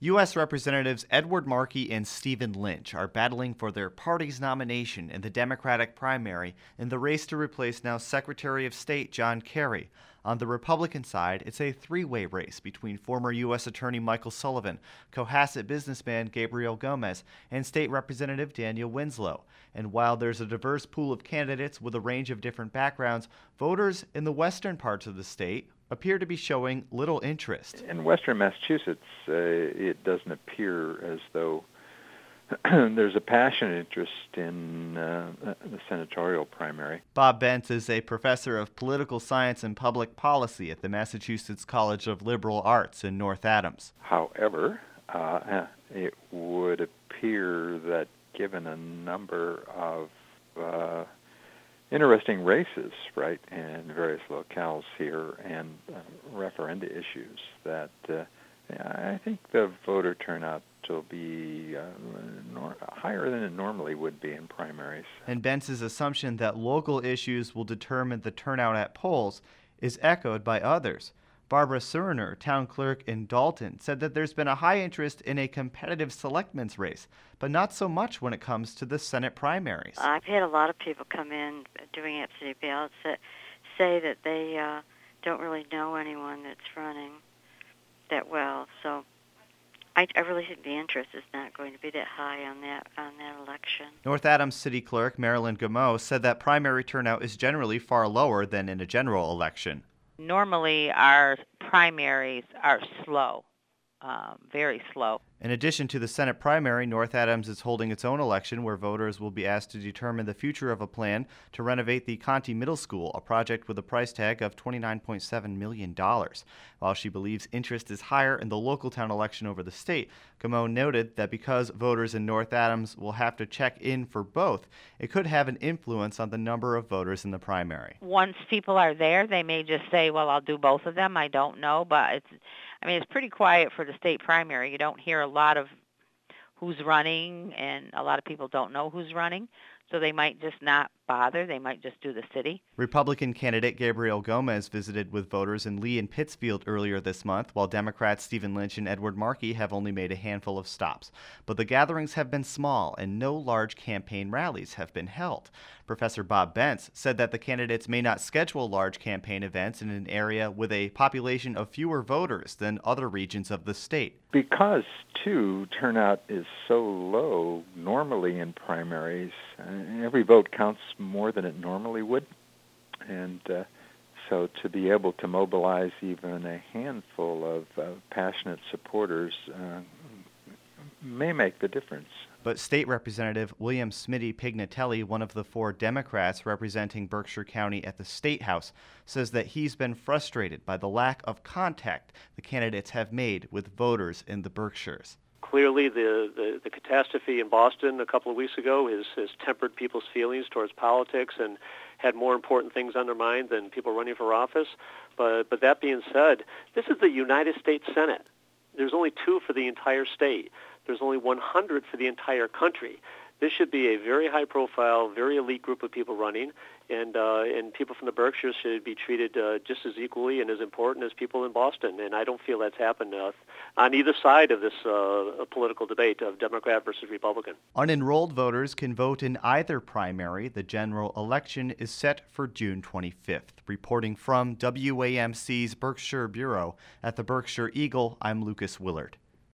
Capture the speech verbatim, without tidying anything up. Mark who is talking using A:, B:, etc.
A: U S Representatives Edward Markey and Stephen Lynch are battling for their party's nomination in the Democratic primary in the race to replace now Secretary of State John Kerry. On the Republican side, it's a three-way race between former U S Attorney Michael Sullivan, Cohasset businessman Gabriel Gomez, and State Representative Daniel Winslow. And while there's a diverse pool of candidates with a range of different backgrounds, voters in the western parts of the state appear to be showing little interest.
B: In western Massachusetts, uh, it doesn't appear as though there's a passionate interest in uh, the senatorial primary.
A: Bob Bentz is a professor of political science and public policy at the Massachusetts College of Liberal Arts in North Adams.
B: However, uh, it would appear that given a number of uh, interesting races, right, in various locales here and uh, referenda issues, that uh, I think the voter turnout will be uh, nor- higher than it normally would be in primaries.
A: And Bentz's assumption that local issues will determine the turnout at polls is echoed by others. Barbara Surner, town clerk in Dalton, said that there's been a high interest in a competitive selectmen's race, but not so much when it comes to the Senate primaries.
C: I've had a lot of people come in doing absentee ballots that say that they uh, don't really know anyone that's running that well. So I, I really think the interest is not going to be that high on that on that election.
A: North Adams City Clerk Marilyn Gameau said that primary turnout is generally far lower than in a general election.
D: Normally, our primaries are slow, um, very slow.
A: In addition to the Senate primary, North Adams is holding its own election where voters will be asked to determine the future of a plan to renovate the Conti Middle School, a project with a price tag of twenty-nine point seven million dollars. While she believes interest is higher in the local town election over the state, Gameau noted that because voters in North Adams will have to check in for both, it could have an influence on the number of voters in the primary.
D: Once people are there, they may just say, well, I'll do both of them. I don't know, but it's, I mean, it's pretty quiet for the state primary. You don't hear a lot of who's running, and a lot of people don't know who's running, so they might just not bother. They might just do the city.
A: Republican candidate Gabriel Gomez visited with voters in Lee and Pittsfield earlier this month, while Democrats Stephen Lynch and Edward Markey have only made a handful of stops. But the gatherings have been small, and no large campaign rallies have been held. Professor Bob Bentz said that the candidates may not schedule large campaign events in an area with a population of fewer voters than other regions of the state.
B: Because, too, turnout is so low normally in primaries, uh, every vote counts more than it normally would. And uh, so to be able to mobilize even a handful of uh, passionate supporters uh, may make the difference.
A: But State Representative William Smitty Pignatelli, one of the four Democrats representing Berkshire County at the State House, says that he's been frustrated by the lack of contact the candidates have made with voters in the Berkshires.
E: Clearly, the, the, the catastrophe in Boston a couple of weeks ago has, has tempered people's feelings towards politics and had more important things on their mind than people running for office. But, but that being said, this is the United States Senate. There's only two for the entire state. There's only one hundred for the entire country. This should be a very high-profile, very elite group of people running, and uh, and people from the Berkshires should be treated uh, just as equally and as important as people in Boston. And I don't feel that's happened uh, on either side of this uh, political debate of Democrat versus Republican.
A: Unenrolled voters can vote in either primary. The general election is set for June twenty-fifth. Reporting from W A M C's Berkshire Bureau at the Berkshire Eagle, I'm Lucas Willard.